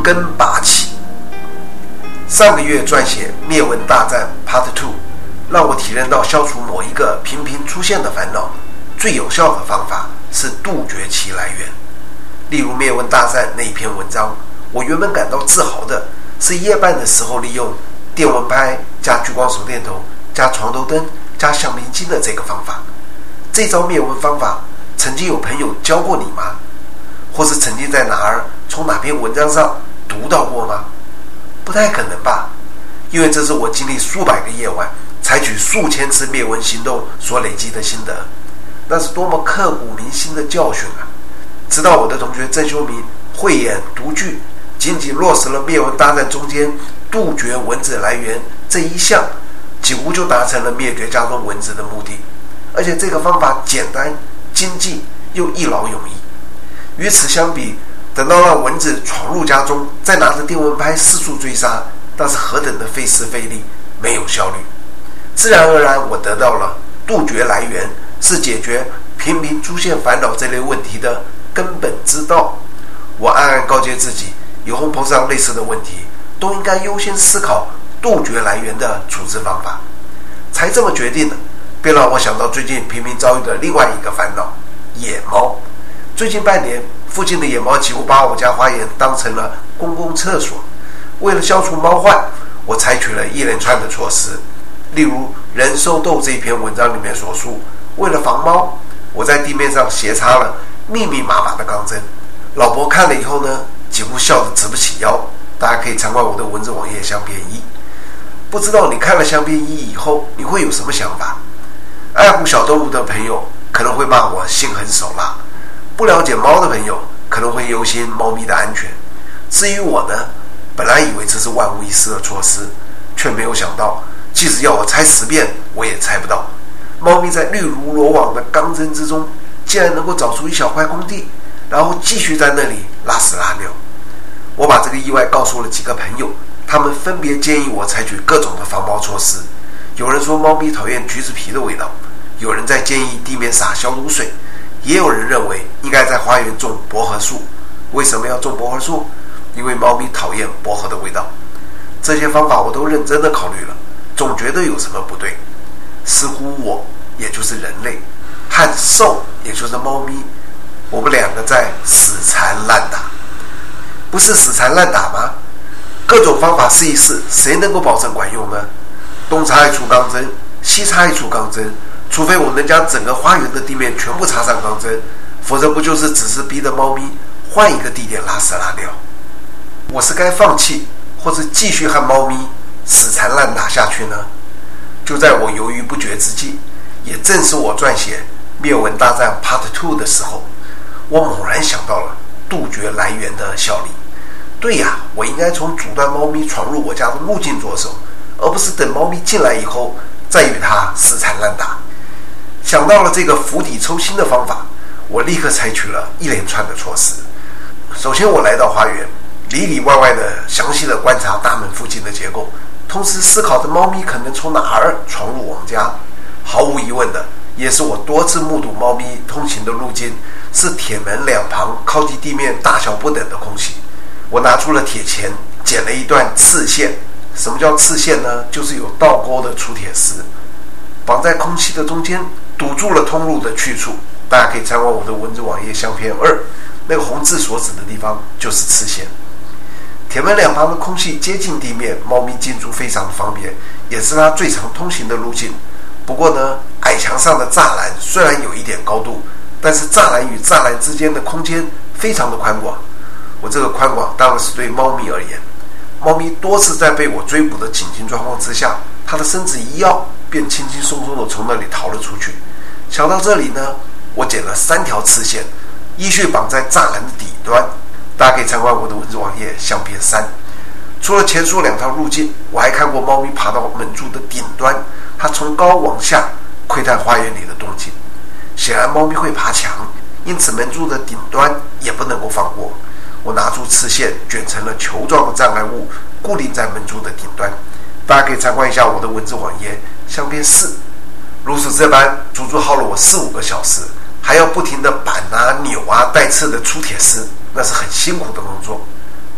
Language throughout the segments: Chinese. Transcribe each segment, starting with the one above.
根拔起。上个月撰写灭蚊大战 Part 2， 让我体认到消除某一个频频出现的烦恼最有效的方法是杜绝其来源。例如灭蚊大战那一篇文章，我原本感到自豪的是夜半的时候利用电蚊拍加聚光手电筒加床头灯加橡皮筋的这个方法。这招灭蚊方法曾经有朋友教过你吗？或是曾经在哪儿从哪篇文章上读到过吗？不太可能吧，因为这是我经历数百个夜晚采取数千次灭蚊行动所累积的心得，那是多么刻骨铭心的教训啊！直到我的同学郑修明慧眼独具，仅仅落实了灭蚊大战中间杜绝蚊子来源这一项，几乎就达成了灭绝家中蚊子的目的，而且这个方法简单经济又一劳永逸。与此相比，等到让蚊子闯入家中，再拿着电蚊拍四处追杀，那是何等的费时费力，没有效率。自然而然，我得到了杜绝来源是解决频频出现烦恼这类问题的根本之道。我暗暗告诫自己，以后碰上类似的问题，都应该优先思考杜绝来源的处置方法。才这么决定的，便让我想到最近频频遭遇的另外一个烦恼——野猫。最近半年，附近的野猫几乎把我家花园当成了公共厕所。为了消除猫患，我采取了一连串的措施。例如人兽斗这篇文章里面所述，为了防猫，我在地面上斜插了密密麻麻的钢针。老婆看了以后呢，几乎笑得直不起腰。大家可以参观我的文字网页相片1。不知道你看了相片1以后，你会有什么想法？爱护小动物的朋友可能会骂我心狠手辣，不了解猫的朋友可能会忧心猫咪的安全。至于我呢，本来以为这是万无一失的措施，却没有想到即使要我猜10遍我也猜不到，猫咪在绿如罗网的钢针之中竟然能够找出一小块空地，然后继续在那里拉屎拉尿。我把这个意外告诉了几个朋友，他们分别建议我采取各种的防猫措施。有人说猫咪讨厌橘子皮的味道，有人在建议地面洒消毒水，也有人认为应该在花园种薄荷树。为什么要种薄荷树？因为猫咪讨厌薄荷的味道。这些方法我都认真的考虑了，总觉得有什么不对。似乎我，也就是人类，和兽，也就是猫咪，我们两个在死缠烂打。不是死缠烂打吗？各种方法试一试，谁能够保证管用呢？东插一处钢针，西插一处钢针，除非我能将整个花园的地面全部插上钢针，否则不就是只是逼着猫咪换一个地点拉屎拉尿？我是该放弃，或是继续和猫咪死缠烂打下去呢？就在我犹豫不决之际，也正是我撰写灭蚊大战 Part 2的时候，我猛然想到了杜绝来源的效力。对呀，我应该从阻断猫咪闯入我家的路径着手，而不是等猫咪进来以后再与它死缠烂打。想到了这个釜底抽薪的方法，我立刻采取了一连串的措施。首先，我来到花园，里里外外的详细的观察大门附近的结构，同时思考着猫咪可能从哪儿闯入我们家。毫无疑问的，也是我多次目睹猫咪通行的路径是铁门两旁靠近地面大小不等的空隙。我拿出了铁钳，剪了一段刺线。什么叫刺线呢？就是有倒钩的粗铁丝，绑在空隙的中间，堵住了通路的去处。大家可以参观我的文字网页相片2，那个红字所指的地方就是刺线。铁门两旁的空隙接近地面，猫咪进出非常的方便，也是它最常通行的路径。不过呢，矮墙上的栅栏虽然有一点高度，但是栅栏与栅栏之间的空间非常的宽广。我这个宽广当然是对猫咪而言，猫咪多次在被我追捕的紧急状况之下，它的身子一跃，便轻轻松松地从那里逃了出去。想到这里呢，我剪了3条刺线，依序绑在栅栏的底端。大家可以参观我的文字网页相片3。除了前述2条路径，我还看过猫咪爬到门柱的顶端，它从高往下窥探花园里的动静。显然猫咪会爬墙，因此门柱的顶端也不能够放过。我拿出刺线，卷成了球状的障碍物，固定在门柱的顶端。大家可以参观一下我的文字网页相片4。如此这般，足足耗了我4-5个小时，还要不停地扳啊、扭啊带刺的粗铁丝，那是很辛苦的工作。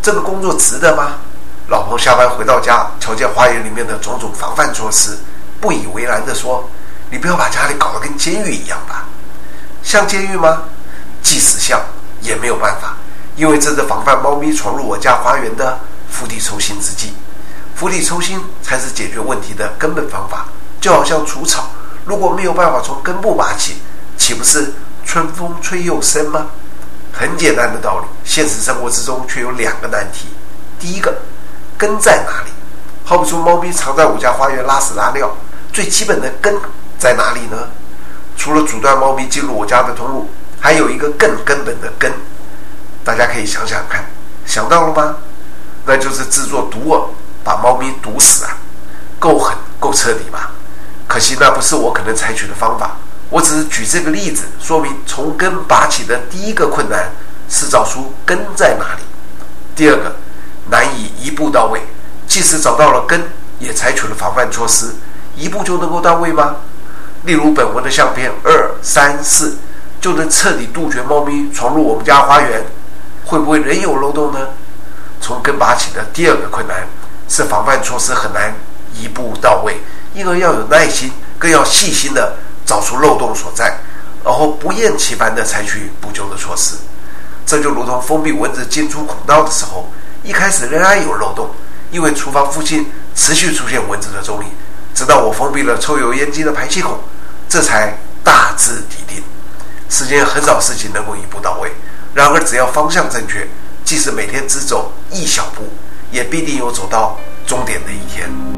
这个工作值得吗？老彭下班回到家，瞧见花园里面的种种防范措施，不以为然地说：“你不要把家里搞得跟监狱一样吧？像监狱吗？即使像，也没有办法，因为这是防范猫咪闯入我家花园的釜底抽薪之计。釜底抽薪才是解决问题的根本方法。就好像除草，如果没有办法从根部拔起，岂不是春风吹又生吗？很简单的道理，现实生活之中却有两个难题。第一个，根在哪里？好比说猫咪常在我家花园拉屎拉尿，最基本的根在哪里呢？除了阻断猫咪进入我家的通路，还有一个更根本的根，大家可以想想看，想到了吗？那就是制作毒饵，把猫咪毒死啊！够狠够彻底吧？可惜那不是我可能采取的方法，我只是举这个例子，说明从根拔起的第一个困难是找出根在哪里。第二个，难以一步到位，即使找到了根，也采取了防范措施，一步就能够到位吗？例如本文的相片2、3、4，就能彻底杜绝猫咪闯入我们家花园？会不会仍有漏洞呢？从根拔起的第二个困难是防范措施很难一步到位，因而要有耐心，更要细心的找出漏洞所在，然后不厌其烦的采取补救的措施。这就如同封闭蚊子进出孔道的时候，一开始仍然有漏洞，因为厨房附近持续出现蚊子的踪影，直到我封闭了抽油烟机的排气孔，这才大致底定。世间很少事情能够一步到位，然而只要方向正确，即使每天只走一小步，也必定有走到终点的一天。